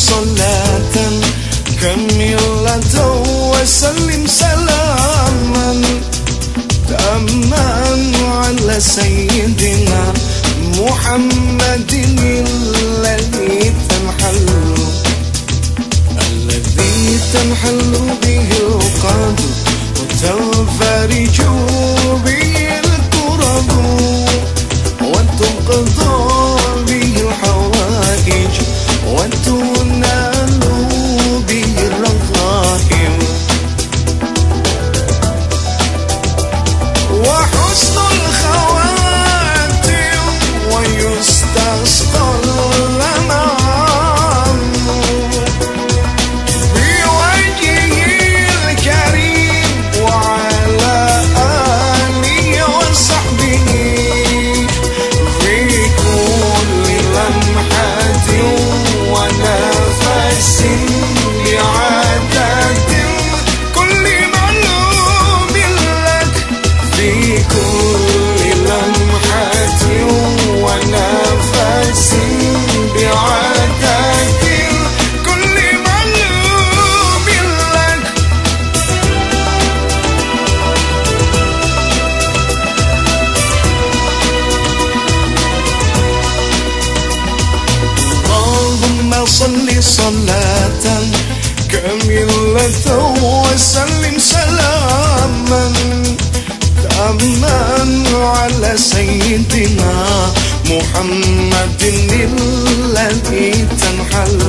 صلاة كاملة وسلم سلاما تاما على سيدنا محمد الذي تنحل به القلب وتنفرج به الكرب وتقضى به الحوائج وتنال به الرغائب وحسن الخواتم ويستسقى الغمام بوجهه الكريم وعلى آله وصحبه في كل لمحة ونفس بعدد كل معلوم لك في كل لمحة ونفس بعدد كل معلوم لك اللهم صل صلاة كاملة وسلم سلاما تاما على سيدنا محمد الذي تنحل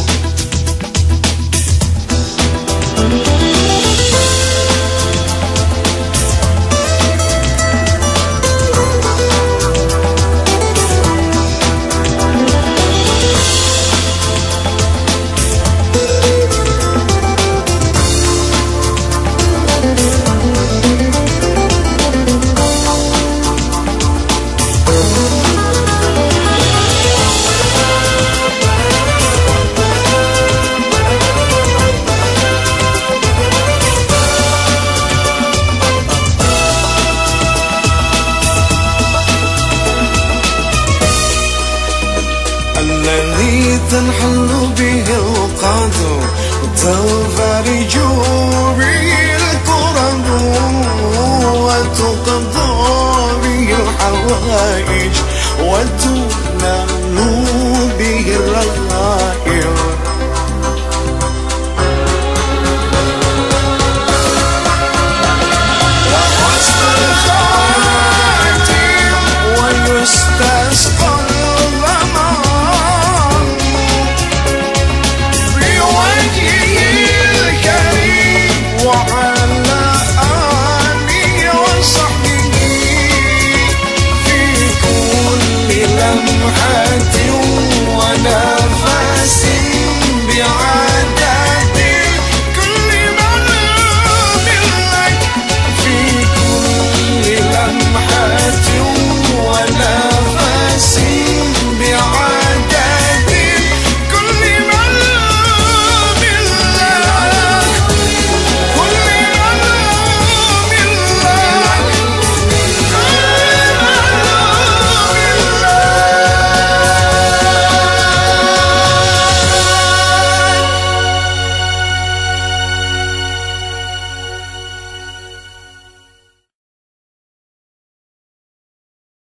الذي تنحل به القدر وتنفرج به الكرب وتقضى به الحوائج وتنال